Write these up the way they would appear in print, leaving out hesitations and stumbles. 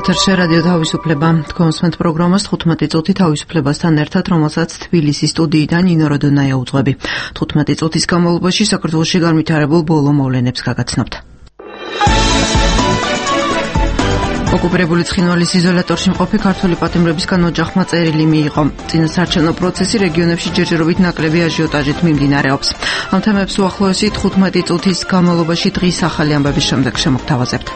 ეთერში რადიო თავისუფლება. თქვენს პროგრამას 15 წუთი თავისუფლებასთან ერთად, რომელსაც თბილისის სტუდიიდან ნინო როდონაია უძღვები. 15 წუთის განმავლობაში საქართველოში განვითარებულ ბოლო მოვლენებს გაგაცნობთ. ოკუპირებული ცხინვალის იზოლატორში მყოფი ქართული პატიმრებისგან ოჯახმა წერილი მიიღო. წინასაარჩევნო პროცესი რეგიონებში ჯერჯერობით ნაკლები აჟიოტაჟით მიმდინარეობს. ამ თემებს უახლოესი 15 წუთის განმავლობაში დღის ახალი ამბების შემდეგ შემოგთავაზებთ.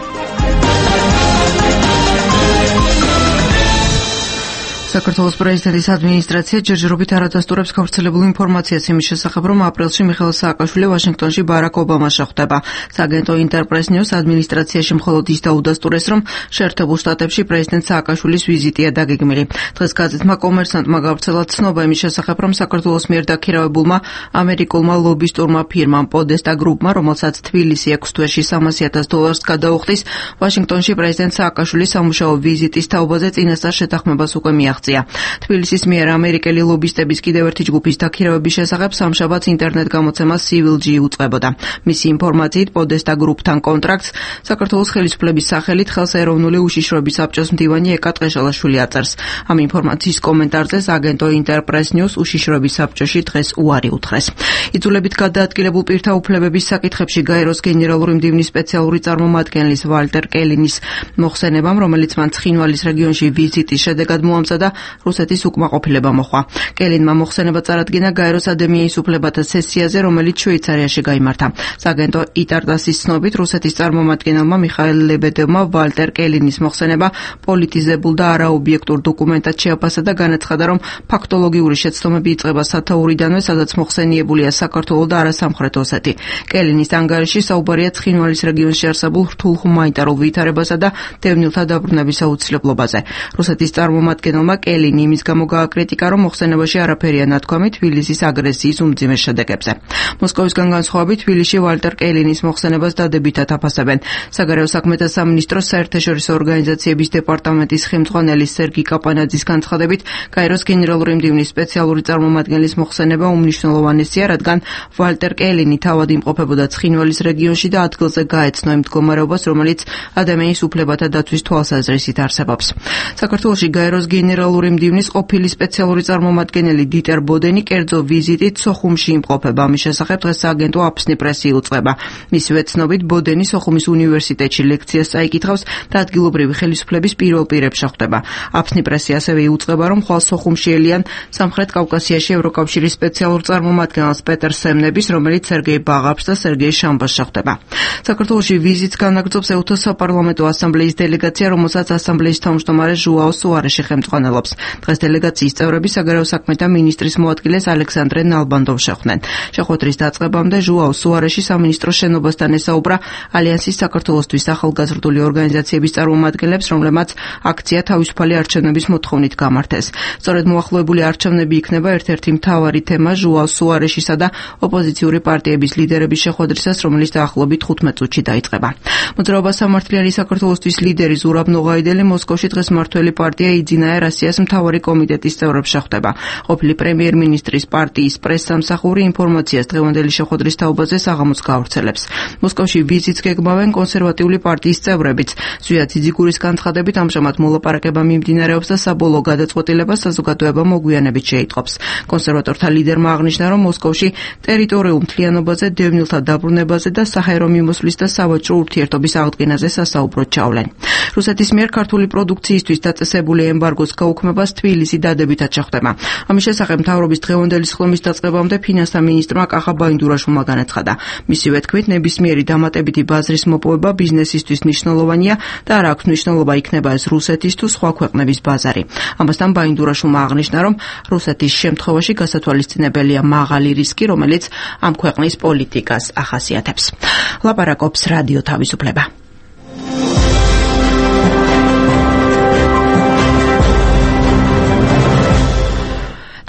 საქართველოს პრეზიდენტის ადმინისტრაცია ჯერჯერობით არადასტურებს გავრცელებულ ინფორმაციას იმის შესახებ, რომ აპრილში მიხეილ სააკაშვილი ვაშინგტონში ბარაკ ობამას შეხვდება. სააგენტო ინტერპრეს ნიუს ადმინისტრაციაში მხოლოდ ის დაუდასტურეს, რომ შეერთებულ შტატებში პრეზიდენტ სააკაშვილის ვიზიტია დაგეგმილი. დღეს გაზეთმა კომერსანტმა გავრცელა ცნობა იმის შესახებ, რომ საქართველოს მიერ დაქირავებულმა ამერიკულმა ლობისტურმა ფირმამ პოდესტა გრუპმა, რომელსაც თბილისი 6 თვეში $300,000 გადაუხდის, ვაშინგტონში პრეზიდენტ სააკაშვილის სამუშაო ვიზიტის თაობაზე წინასწარ შეთანხმებას უკვე მიაღწია. თბილისის მიერ ამერიკელი ლობისტების კიდევ ერთი ჯგუფის დაქირავების შესახებ სამშაბათს ინტერნეტ გამოცემას CivilG უწყებოდა. მისი ინფორმაციით პოდესტა გრუპთან კონტრაქტს საქართველოს ხელისუფლების სახელით ხელს ეროვნული უშიშროების საბჭოს მდივანი ეკა ტყეშალაშვილი აწერს. ამ ინფორმაციის კომენტარზე აგენტო ინტერპრეს ნიუს უშიშროების საბჭოში დღეს უარი უთხრეს. იძულებით გადაადგილებულ პირთა უფლებების საკითხებში გაეროს გენერალური მდივნის სპეციალური წარმომადგენლის ვალტერ კელინის მოხსენებამ, რომელიც მან ცხინვალის რეგიონში ვიზიტის შედეგად მოამზადა, რუსეთის უკმაყოფილება მოხვა. კელინმა მოხსენება წარადგინა გაეროს ადამიანის უფლებათა სესიაზე, რომელიც შვეიცარიაში გაიმართა. სააგენტო იტარტასის ცნობით, რუსეთის წარმომადგენელმა მიხაილ ლებედევმა ვალტერ კელინის მოხსენება პოლიტიზებულ და არაობიექტურ დოკუმენტად შეაფასა და განაცხადა, რომ ფაქტოლოგიური შეცდომები იწყება სათაურიდანვე, სადაც მოხსენიებულია საქართველო და არა სამხრეთ ოსეთი. კელინის ანგარიში საუბარია ცხინვალის რეგიონში არსებულ რთულ ჰუმანიტარულ ვითარებასა და დევნილთა დაბრუნების აუცილებლობაზე. რუსეთის წარმომადგენელმა კელინი იმის გამო გააკრიტიკა, რომ მოხსენებაში არაფერია ნათქვამი თბილისის აგრესიის უმძიმე შედეგებზე. მოსკოვისგან განსხვავებით, თბილისში ვალტერ კელინის მოხსენებას დადებითად აფასებენ. საგარეო საქმეთა სამინისტროს საერთაშორისო ორგანიზაციების დეპარტამენტის ხელმძღვანელი სერგი კაპანაძის განცხადებით, გაეროს გენერალური მდივნის სპეციალური წარმომადგენლის მოხსენება უმნიშვნელოვანესია, რადგან ვალტერ კელინი თავად იმყოფებოდა ცხინვალის რეგიონში და ადგილზე გაეცნო იმ მდგომარეობას, რომელიც ადამიანის უფლებათა დაცვის თვალსაზრისით არსებობს. საქართველოში გაეროს გენერალური მდივნის ყოფილი სპეციალური წარმომადგენელი დიტერ ბოდენი კერძო ვიზიტით სოხუმში იმყოფება. ამის შესახებ დღეს სააგენტო აფსნი პრესი იუწყება. მისივე ცნობით, ბოდენი სოხუმის უნივერსიტეტში ლექციას წაიკითხავს და ადგილობრივი ხელისუფლების პირველ პირებს შეხვდება. აფსნი პრესი ასევე იუწყება, რომ ხვალ სოხუმში ელიან სამხრეთ კავკასიაში ევროკავშირის სპეციალურ წარმომადგენელს პეტერ სემნების, რომელიც სერგეი ბაღაფს და სერგეი შამბას შეხვდება. საქართველოში ვიზიტს განაგრძობს ეუთო საპარლამენტო ასამბლეის დელეგაცია, რომელსაც ასამბლეის თავმჯდომარე ჟუაო სუარეში ხელმძღვანელობს. დღეს დელეგაციის წევრები საგარეო საქმეთა მინისტრის მოადგილეს ალექსანდრე ნალბანდოვს შეხვდნენ. შეხვედრის დაწყებამდე ჟუაო სუარეში სამინისტრო შენობასთან ესაუბრა ალიანსის საქართველოსთვის ახალგაზრდული ორგანიზაციების წარმომადგენლებს, რომლებმაც აქცია თავისუფალი არჩევნების მოთხოვნით გამართეს. სწორედ მოახლოებული არჩევნები იქნება ერთ-ერთი მთავარი თემა ჟუაო სუარეშისა და ოპოზიციური პარტიების ლიდერების შეხვედრისას, რომელიც დაახლოებით 15 წუთში დაიწყება. მოძრაობა სამართლიანი საქართველოსთვის ლიდერი ზურაბ ნოღაიდელი მოსკოვში დღეს მმართველი პარტია იძინაე რასიას მთავარი კომიტეტის წევრებს შეხვდება. ყოფილი პრემიერ-მინისტრის პარტიის პრესსამსახური ინფორმაციას დღევანდელი შეხვედრის თაობაზე საღამოს გაავრცელებს. მოსკოვში ვიზიტს გეგმავენ კონსერვატიული პარტიის წევრებიც. ზვია ძიძიგურის განცხადებით, ამჟამად მოლაპარაკება მიმდინარეობს და საბოლოო გადაწყვეტილებას საზოგადოება მოგვიანებით შეიტყობს. კონსერვატორთა ლიდერმა აღნიშნა, რომ მოსკოვში ტერიტორიულ მთლიანობაზე, დევნილთა დაბრუნებაზე და საჰაერო მიმოსვლის და სავაჭრო ურთიერთობის აღდგენაზე სასაუბროდ ჩავლენ. რუსეთის მიერ ქართული პროდუქციისთვის დაწესებული ემბარგოს გაუქმებას თბილისი დადებითად შეხვდება. ამის შესახებ მთავრობის დღევანდელი სხდომის დაწყებამდე ფინანსთა მინისტრმა კახა ბაინდურაშვილმა განაცხადა. მისივე თქმით, ნებისმიერი დამატებითი ბაზრის მოპოვება ბიზნესისთვის მნიშვნელოვანია და არ აქვს მნიშვნელობა იქნება ეს რუსეთის თუ სხვა ქვეყნების ბაზარი. ამასთან ბაინდურაშვილმა აღნიშნა, რომ რუსეთის შემთხვევაში გასათვალისწინებელია მაღალი რისკი, რომელიც ამ ქვეყნის პოლიტიკას ახასიათებს. ლაპარაკობს რადიო თავისუფლება.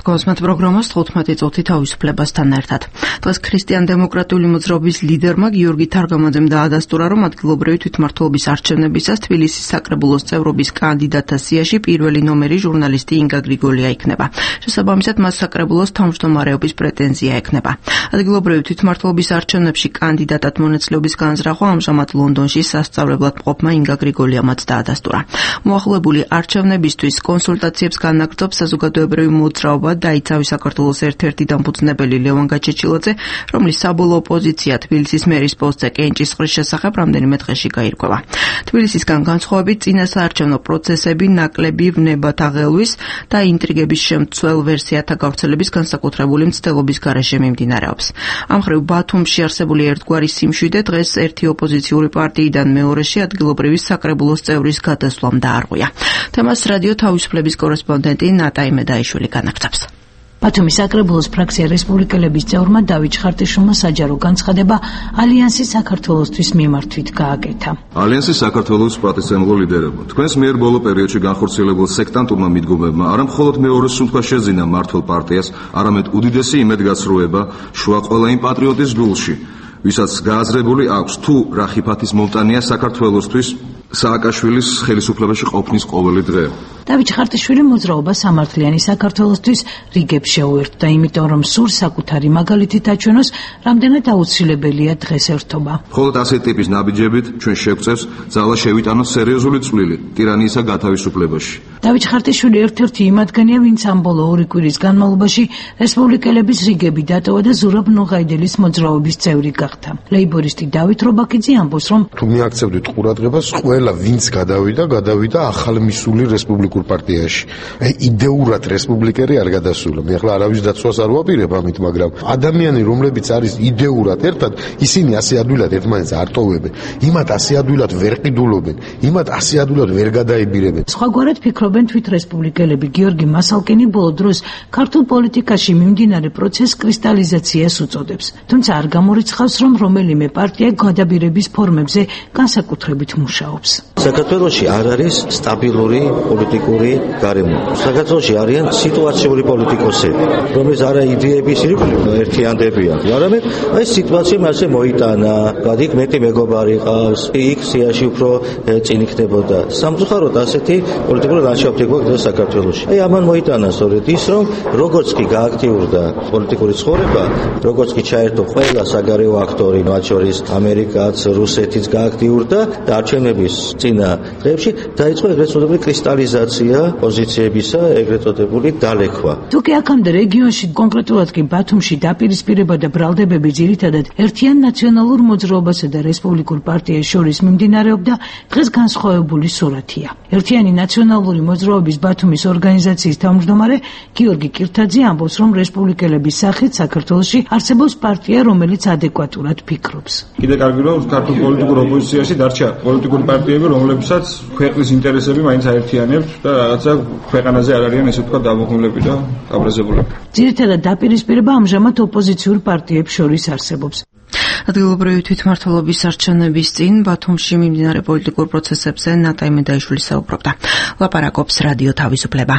Თქვენს პროგრამას 15 წუთი თავისუფლებასთან ერთად. დღეს ქრისტიან-დემოკრატიული მოძრაობის ლიდერმა გიორგი თარგამაძემ დაადასტურა, რომ ადგილობრივი თვითმმართველობის არჩევნებისას თბილისის საკრებულოს წევრობის კანდიდატთა სიაში პირველი ნომერი ჟურნალისტი ინგა გრიგოლია იქნება. შესაბამისად, მას საკრებულოს თავმჯდომარეობის პრეტენზია ექნება. ადგილობრივი თვითმმართველობის არჩევნებში კანდიდატად მონაწილეობის განზრახვა ამჟამად ლონდონში სასწავლებლად მყოფმა ინგა გრიგოლიამაც დაადასტურა. მოახლოებული არჩევნებისთვის კონსულტაციებს განაგრძობს საზოგადოებრივი მოძრაობა დაიცავი საქართველოს ერთ-ერთი დამფუძნებელი ლევან გაჩეჩილაძე, რომლის საბოლოო პოზიცია თბილისის მერის პოსტზე კენჭისყრის შესახებ რამდენიმე დღეში გაირკვევა. თბილისისგან განსხვავებით წინა საარჩევნო პროცესები ნაკლები ვნებათ აღელვის და ინტრიგების შემცველ ვერსიათა გავრცელების განსაკუთრებული მცდელობის გარეშე მიმდინარეობს. ამ მხრივ ბათუმში არსებული ერთგვარი სიმშვიდე დღეს ერთი ოპოზიციური პარტიიდან მეორეში ადგილობრივი საკრებულოს წევრის გადასვლამ დაარღვია. თემას რადიო თავისუფლების კორესპონდენტი ნატა იმედაიშვილი განაგრძობს. ბათუმის საკრებულოს ფრაქცია რესპუბლიკელების წევრმა დავით ხარტიშვილმა საჯარო განცხადება ალიანსის საქართველოსთვის მიმართვით გააკეთა. ალიანსის საქართველოს პატივცემულო ლიდერებო, თქვენს მიერ ბოლო პერიოდში განხორციელებულ სექტანტურმა მიდგომებმა არა მხოლოდ მეორე სუნთქვა შეძინა მმართველ პარტიას, არამედ უდიდესი იმედგაცრუება შუა ყველა იმ პატრიოტის გულში, ვისაც გააზრებული აქვს თუ რა ხიფათის მომტანია საქართველოსთვის სააკაშვილის ხელისუფლებაში ყოფნის ყოველი დღე. დავით ხარტიშვილი მოძრაობა სამართლიანი საქართველოსთვის რიგებს შეუერთდა, იმიტომ რომ სურს საკუთარი მაგალითით აჩვენოს, რამდენად აუცილებელია დღეს ერთობა. მხოლოდ ასეთი ტიპის ნაბიჯებით ჩვენ შევწევს ძალა შევიტანოს სერიოზული წვლილი ტირანიისა გათავისუფლებაში. დავით ხარტიშვილი ერთ-ერთი იმ მათგანია, ვინც ამ ბოლო 2 კვირის განმავლობაში რესპუბლიკელების რიგები დატოვა და ზურაბ ნოღაიდელის მოძრაობის წევრი გახდა. ლეიბორისტი დავით რობაქიძე ამბობს, რომ თუ მიაქცევდით ყურადღებას, ყველა ვინც გადავიდა ახალმისული რესპუბლიკურ პარტიაში. იდეურად რესპუბლიკერი არ გადასულა. მე ახლა არავის დაცვას არ ვაპირებ ამით, მაგრამ ადამიანი, რომლებიც არის იდეურად ერთად, ისინი ასე ადვილად ერთმანეთს არ ტოვებენ. იმათ ასე ადვილად ვერ ყიდულობენ, იმათ ასე ადვილად ვერ გადაებირებენ. სხვაგვარად ფიქრობენ თვით რესპუბლიკელები. გიორგი მასალკინი ბოლო დროს ქართულ პოლიტიკაში მიმდინარე პროცესს კრისტალიზაციას უწოდებს. თუმცა არ გამორიცხავს, რომ რომელიმე პარტია გადაბირების ფორმებზე განსაკუთრებით მუშაობს. საქართველოში არ არის სტაბილური პოლიტიკური გარემო. საქართველოში არიან სიტუაციური პოლიტიკოსები, რომლის არა იდეების ერთიანდებიან. არამედ აი სიტუაცია მასე მოიტანა, გადიქ მეტი მეგობარი ყავს, იქ სიაში უფრო წინ იქნებოდა. სამწუხაროდ ასეთი პოლიტიკური ლანდშაფტი გვაქვს საქართველოში. აი ამან მოიტანა სწორედ ის, რომ როგორც კი გააქტიურდა პოლიტიკური ცხოვრება, როგორც კი ჩაერთო ყველა საგარეო აქტორი, მათ შორის ამერიკაც, რუსეთიც გააქტიურდა და არჩევნების წინა დღეებში დაიწყო ეგრეთ წოდებული კრისტალიზაცია პოზიციებისა, ეგრეთ წოდებული დალექვა. თუკი აქამდე რეგიონში, კონკრეტულად კი ბათუმში დაპირისპირება და ბრალდებები ძირითადად ერთიან ნაციონალურ მოძრაობასა და რესპუბლიკურ პარტიას შორის მიმდინარეობდა, დღეს განსხვავებული სურათია. ერთიანი ნაციონალური მოძრაობის ბათუმის ორგანიზაციის თავმჯდომარე გიორგი კირთაძე ამბობს, რომ რესპუბლიკელების სახით საქართველოში არსებობს პარტია, რომელიც ადეკვატურად ფიქრობს. კიდე კარგი რომ ქართულ პოლიტიკურ ოპოზიციაში დარჩა პოლიტიკური პარტიები, რომლებსაც ქვეყნის ინტერესები მაინც აერთიანებთ და რაღაცა ქვეყანაზე არ არიან ესე ვთქვათ დამოუკიდებლები და გაბრაზებულები. ძირითადად დაპირისპირება ამჟამად ოპოზიციურ პარტიებს შორის არსებობს. ადგილობრივი თვითმმართველობის არჩევნების წინ ბათუმში მიმდინარე პოლიტიკურ პროცესებზე ნატა იმედაიშვილი საუბრობდა. ლაპარაკობს რადიო თავისუფლება.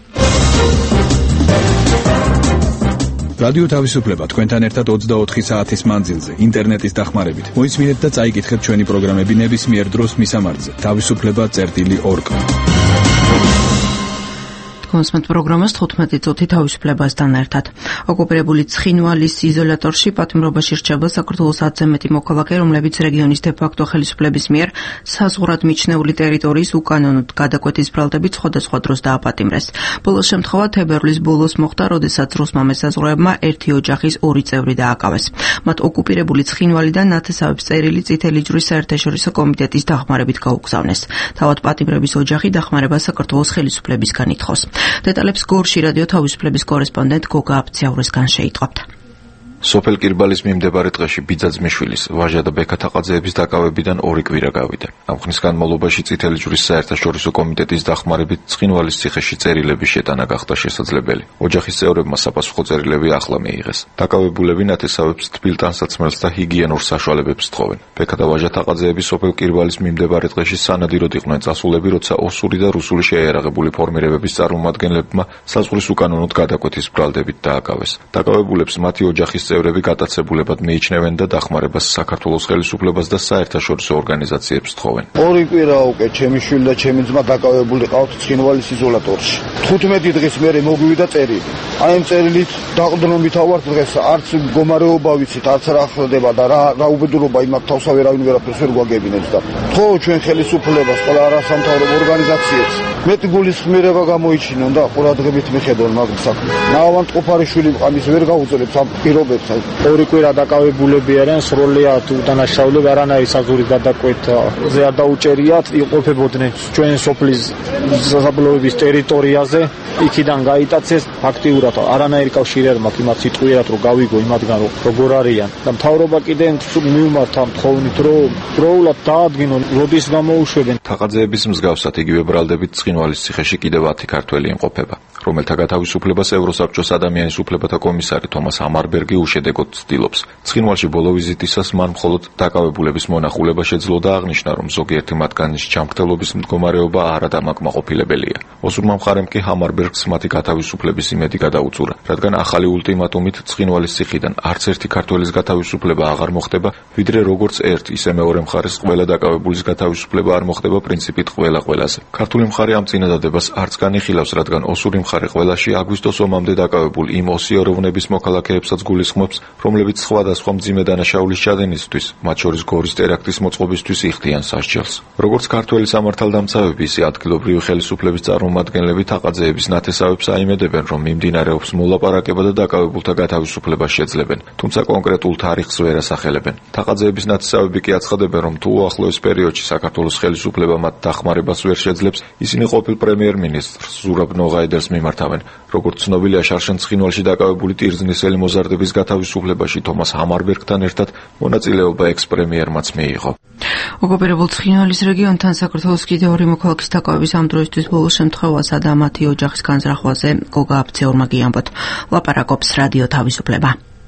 რადიო თავისუფლება თქვენთან ერთად 24 საათის მანძილზე ინტერნეტის დახმარებით. მოისმინეთ და წაიკითხეთ ჩვენი პროგრამები ნებისმიერ დროს მისამართზე. თავისუფლება.org. კონსმეთ პროგრამას 15 წუთი თავისუფლებასთან ერთად. ოკუპირებული ცხინვალის იზოლატორში პატიმრობაში რჩება საქართველოს 10-ზე მეტი მოქალაქე, რომლებიც რეგიონის დე-ფაქტო ხელისუფლების მიერ საზღვრად მიჩნეული ტერიტორიის უკანონოდ გადაკვეთის ბრალდებით სხვადასხვა დროს დააპატიმრეს. ბოლო შემთხვევა თებერვლის ბოლოს მოხდა, როდესაც რუსმა მესაზღვრეებმა ერთი ოჯახის 2 წევრი დააკავეს. მათ ოკუპირებული ცხინვალიდან ნათესავებს წერილი წითელი ჯვრის საერთაშორისო კომიტეტის დახმარებით გაუგზავნეს. თავად პატიმრების ოჯახი დახმარება საქართველოს ხელისუფლებისგან ითხოვს. დეტალებს გორში რადიო თავისუფლების კორესპონდენტ გოგა აფციაურისგან შეიტყობთ. სოფელ კირბალის მიმდებარე ტყეში ბიძაძმიშვილის, ვაჟა და ბექა თაყაძეების დაკავებიდან 2 კვირა გავიდა. ამ ხნის განმავლობაში წითელი ჯვრის საერთაშორისო კომიტეტის დახმარებით ცხინვალის ციხეში წერილების შეტანა გახდა შესაძლებელი. ოჯახის წევრებმა საფასუხო წერილები ახლა მიიღეს. დაკავებულები ნათესავებს თბილ ტანსაცმელს და ჰიგიენურ საშუალებებს თხოვენ. ბექა და ვაჟა თაყაძეების სოფელ კირბალის მიმდებარე ტყეში სანადიროდ იყვნენ წასულები, როცა ოსური და რუსული შეიარაღებული ფორმირებების წარმომადგენლებმა საზღვრის უკანონოდ გადაკვეთის ბრალდებით დააკავეს. დაკავებულებს მათი ოჯახის წევრები გატაცებულებად მიიჩნევენ და დახმარებას საქართველოს ხელისუფლებას და საერთაშორისო ორგანიზაციებს თხოვენ. 2 კვირა უკვე ჩემი შვილი და ჩემი ძმა დაკავებული ყავთ ცხინვალის იზოლატორში. 15 დღის მერე მოგვივიდა წერილი. აი ამ წერილით დაყრდნობით ავართ დღეს, არც მდგომარეობა ვიცით, არც რა ხდება და რა უბედურობა იმათ თავს ვერავინ ვერაფერს ვერ გვაგებინებს და ხო ჩვენ ხელისუფლებას, ყველა არასამთავრობო ორგანიზაციებს მეტი გულისხმიერება გამოიჩინონ და ყურადღებით მიხედონ მაგ საქმეს. ნავანტყოფარიშვილი ამის ვერ გაუძლებს ამ პირობებს. 2 კვირა დაკავებულები არიან, სრულად უდანაშაულები, არანაირი საზღვრის გადაკვეთაზე არ დაუჭერიათ, იყოფებოდნენ ჩვენ სოფლის სასაფლაოების ტერიტორიაზე, იქიდან გაიტაცეს ფაქტიურად არანაირი კავშირი არ მაქვს იმათ სიტყვიერად რომ გავიგო იმათგან როგორ არიან და მთავრობა კიდე მივმართა თხოვნით რომ დროულად დაადგინონ როდის გამოუშვებენ. თაყაძეების მსგავსად იგივე ბრალდებით ცხინვალის ციხეში კიდევ 10 ქართველი იმყოფება, რომელთა გათავისუფლებას ევროსაბჭოს ადამიანის უფლებათა კომისარი თომას ამარბერგი უშედეგოდ ცდილობს. ცხინვალში ბოლო ვიზიტისას მან მხოლოდ დაკავებულების მონახულება შეძლო და აღნიშნა, რომ ზოგიერთი მათგანის ჯანმრთელობის მდგომარეობა არადამაკმაყოფილებელია. ოსურმა მხარემ კი ამარბერგს მათი გათავისუფლების იმედი გადაუწურა, რადგან ახალი ულტიმატუმით ცხინვალის ციხიდან არც ერთი ქართველის გათავისუფლება აღარ მოხდება, ვიდრე როგორც ერთ, ისე მეორე მხარეს ყველა დაკავებულის გათავისუფლება არ მოხდება პრინციპით ყველაზე. ქართული მხარე ამ წინადადებას არც განიხილავს, რადგან ოსური მხარე ყველაში აგვისტოს ომამდე დაკავებულ იმ ოსიოროვნების მოქალაქეებსაც გულისხმობს, რომლებიც სხვადასხვა მძიმე დანაშაულის ჩადენისთვის, მათ შორის გორის ტერაქტის მოწყობისთვის იხდიან სასჯელს. როგორც ქართველი სამართალდამცავები, ისე ადგილობრივი ხელისუფლების წარმომადგენლები თაყაძეების ნათესავებს აიმედებენ, რომ მიმდინარეობს მოლაპარაკება და დაკავებულთა გათავისუფლება შეძლებენ, თუმცა კონკრეტულ თარიღს ვერ ასახელებენ. თაყაძეების ნათესავები კი აცხადებენ, რომ თუ უახლოეს პერიოდში საქართველოს ხელისუფლება მათ დახმარებას ვერ შეძლებს, ისინი ყოფილ პრემიერ-მინისტრს ზურაბ ნოღაიდელს მიმართავენ. როგორც ცნობილია, შარშან ცხინვალში დაკავებული ტირზნისელი მოზარდების გათავისუფლებაში თომას ამარბერგთან ერთად მონაწილეობა ექს-პრემიერმაც მიიღო. ოკუპირებულ ცხინვალის რეგიონთან საქართველოს კიდევ 2 მოქალაქის დაკავების ამ დროისთვის ბოლო შემთხვევასა და მათი ოჯახის განზრახვაზე გოგა აფცეურმა გიამბოთ. ლაპარაკობს რადიო თავისუფლება.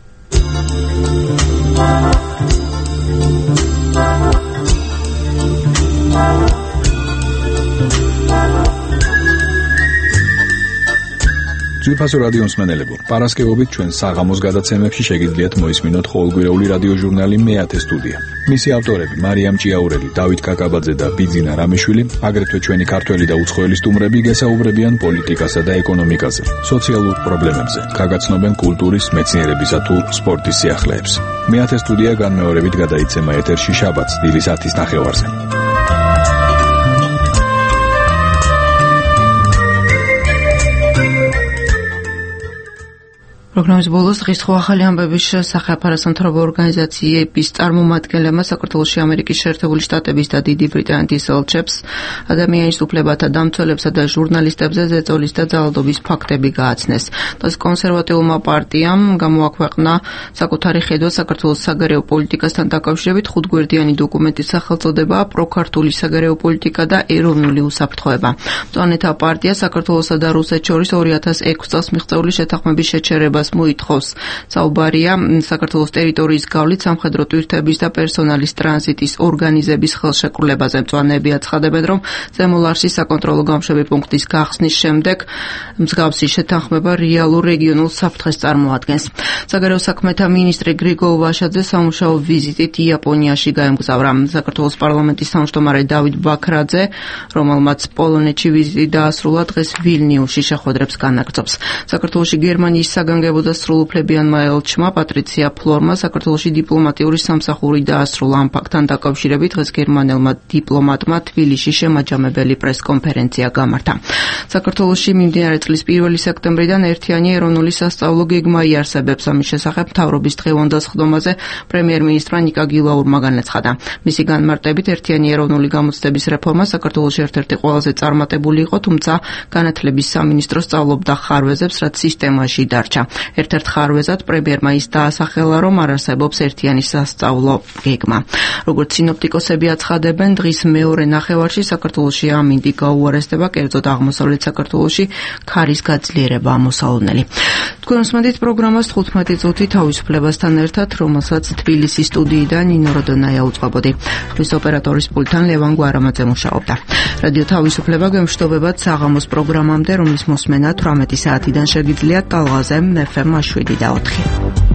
ძვირფასო რადიო მსმენელებო, პარასკევობით ჩვენ საღამოს გადაცემებში შეგიძლიათ მოისმინოთ ყოველკვირეული რადიო ჟურნალი მეათე სტუდია. მისი ავტორები მარიამ ჭიაურელი, დავით კაკაბაძე და ბიძინა რამიშვილი, აგრეთვე ჩვენი ქართველი და უცხოელი სტუმრები გესაუბრებიან პოლიტიკასა და ეკონომიკაზე, სოციალურ პრობლემებზე, გაგაცნობენ კულტურის, მეცნიერებისა თუ სპორტის სიახლეებს. მეათე სტუდია განმეორებით გადაიცემა ეთერში შაბათს დილის 10:30-ზე. პროგრამის ბოლოს დღის ხო ახალი ამბების შესახებ არასამთავრობო ორგანიზაციების წარმომადგენლებმა საქართველოში ამერიკის შეერთებული შტატების და დიდი ბრიტანეთის ელჩებს ადამიანის უფლებათა დამცველებსა და ჟურნალისტებზე ზეწოლის და ძალადობის ფაქტები გააცნეს. დღეს კონსერვატიულმა პარტიამ გამოაქვეყნა საკუთარი ხედვა საქართველოს საგარეო პოლიტიკასთან დაკავშირებით 5-გვერდიანი დოკუმენტის სახელწოდება პროქართული საგარეო პოლიტიკა და ეროვნული უსაფრთხოება. მწვანეთა პარტია საქართველოსა და რუსეთს შორის 2006 წელს მიღწეული შეთანხმების შეჩერება მოითხოვს. საუბარია საქართველოს ტერიტორიის გავლით სამხედრო ტვირთების და პერსონალის ტრანზიტის ორგანიზების ხელშეკრულებაზე. მწვანეები აცხადებენ, რომ ზემოლარსის საკონტროლო გამშვები პუნქტის გახსნის შემდეგ მსგავსი შეთანხმება რეალურ რეგიონულ საფრთხეს წარმოადგენს. საგარეო საქმეთა მინისტრი გრიგოლ ვაშაძე სამუშაო ვიზიტით იაპონიაში გაემგზავრა. საქართველოს პარლამენტის თავმჯდომარე დავით ბაქრაძე, რომელმაც პოლონეთში ვიზიტი დაასრულა, დღეს ვილნიუსში შეხვედრებს განაგრძობს. საქართველოში გერმანიის საგანგებო და სრულუფლებიანმა ელჩმა პატრიცია ფლორმა საქართველოში დიპლომატიური სამსახური დაასრულა. ამ ფაქტთან დაკავშირებით დღეს გერმანელმა დიპლომატმა თბილისში შემაჯამებელი პრესკონფერენცია გამართა. საქართველოში მიმდინარე წლის 1 სექტემბრიდან ერთიანი ეროვნული სასწავლო გეგმა იარსებებს. ამის შესახებ მთავრობის დღევანდელ სხდომაზე პრემიერ-მინისტრმა ნიკა გილაურმა განაცხადა. მისი განმარტებით ერთიანი ეროვნული გამოცდების რეფორმა საქართველოში ერთ-ერთი ყველაზე წარმატებული იყო, თუმცა განათლების სამინისტრო სწავლობდა ხარვეზებს, რაც სისტემაში დარჩა. ერთ-ერთ ხარვეზად პრემიერმა ის დაასახელა, რომ არ არსებობს ერთიანი სასწავლო გეგმა. როგორც სინოპტიკოსები აცხადებენ, დღის მეორე ნახევარში საქართველოში ამინდი გაუარესდება, კერძოდ აღმოსავლეთ საქართველოში ქარის გაძლიერება ამოსალონელი. თქვენ უსმენთ პროგრამას 15 წუთი თავისუფლებასთან ერთად, რომელსაც თბილისის სტუდიიდან ნინო როდონაია უწყობოდი. ხმის ოპერატორის პულტთან ლევან გვარამაძე მუშაობდა. რადიო თავისუფლება გემშვიდობებათ საღამოს პროგრამამდე, რომლის მოსმენა 18 საათიდან შეგიძლიათ ტალღაზე FM 7 და 4.